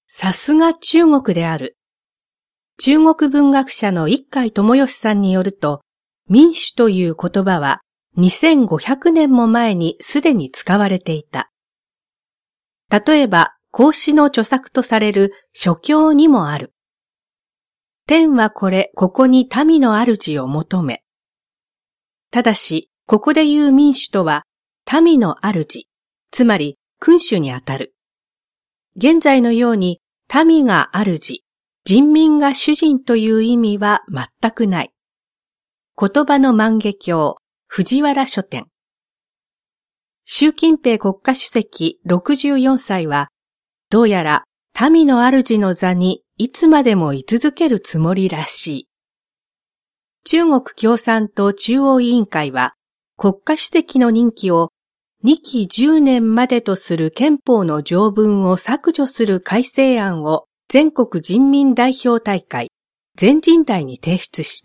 さすが中国である。中国文学者の一海友義さんによると、民主という言葉は2500年も前にすでに使われていた。例えば、孔子の著作とされる書経にもある。天はここに民の主を求め。ただし、ここで言う民主とは、民の主、つまり君主にあたる。現在のように民が主、人民が主人という意味は全くない。言葉の万華鏡、藤原書店。習近平国家主席64歳は、どうやら民の主の座にいつまでも居続けるつもりらしい。中国共産党中央委員会は、国家主席の任期を2期10年までとする憲法の条文を削除する改正案を全国人民代表大会、全人代に提出した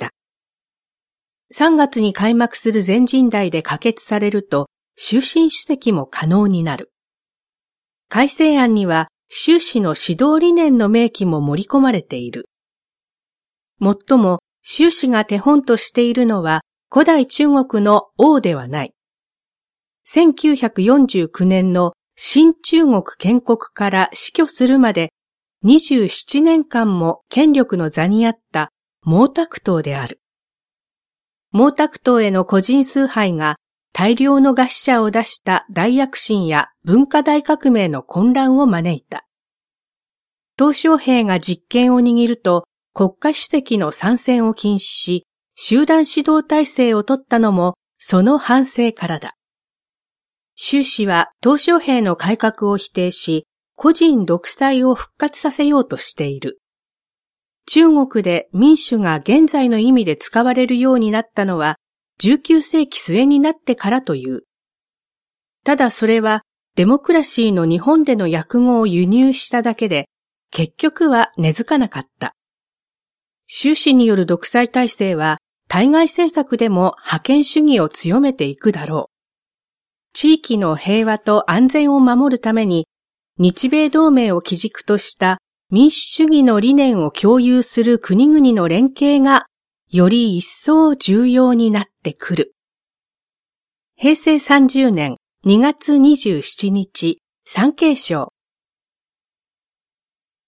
。3月に開幕する全人代で可決されると、終身主席も可能になる。改正案には、習氏の指導理念の明記も盛り込まれている。もっとも、習氏が手本としているのは、古代中国の王ではない。1949年の新中国建国から死去するまで27年間も権力の座にあった毛沢東である。毛沢東への個人崇拝が大量の餓死者を出した大躍進や文化大革命の混乱を招いた。鄧小平が実権を握ると国家主席の参戦を禁止し、集団指導体制を取ったのもその反省からだ。習氏は鄧小平の改革を否定し、個人独裁を復活させようとしている。中国で民主が現在の意味で使われるようになったのは19世紀末になってからという。ただそれはデモクラシーの日本での訳語を輸入しただけで、結局は根付かなかった。習氏による独裁体制は対外政策でも覇権主義を強めていくだろう。地域の平和と安全を守るために日米同盟を基軸とした民主主義の理念を共有する国々の連携がより一層重要になってくる。平成30年2月27日、産経省